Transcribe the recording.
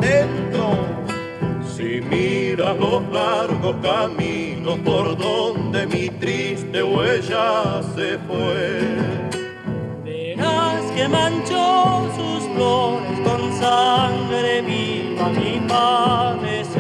adentro. Si miras los largos caminos por donde mi triste huella se fue, verás que manchó sus flores con sangre viva mi padre